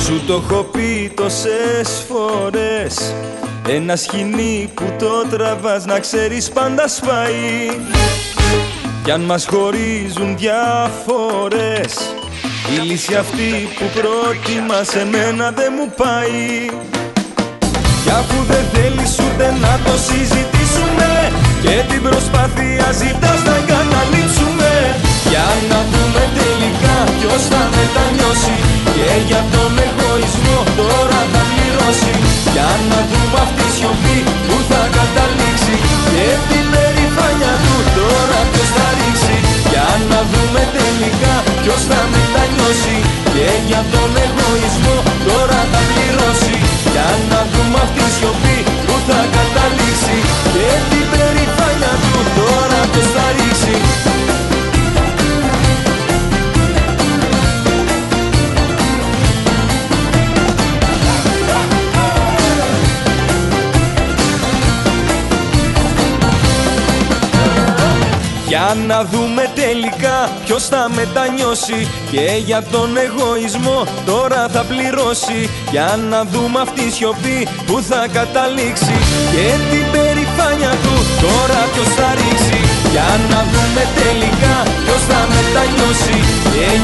Σου το έχω πει τόσες φορές, ένα σκηνή που το τραβάς να ξέρεις πάντα σπάει. Κι αν μας χωρίζουν διαφορές, η λύση αυτή που πρότιμα σε μένα δεν μου πάει. Κι αφού δεν θέλεις ούτε να το συζητήσουμε και την προσπάθεια ζητάς να καταλήξουμε, για να δούμε τελικά ποιος θα μετανιώσει και για τον εγωισμό τώρα θα πληρώσει. Για να δούμε αυτή η σιωπή που θα καταλήξει και την περηφάνεια του τώρα ποιος θα ρίξει. Για να δούμε τελικά ποιος θα μετανιώσει και για τον εγωισμό τώρα θα πληρώσει. Για να δούμε αυτή η σιωπή που θα καταλήξει και την περηφάνεια του τώρα ποιος θα ρίξει. Για να δούμε τελικά ποιος θα μετανιώσει και για τον εγωισμό τώρα θα πληρώσει. Για να δούμε αυτή η σιωπή που θα καταλήξει και την περηφάνεια του τώρα ποιος θα ρίξει. Για να δούμε τελικά ποιος θα μετανιώσει και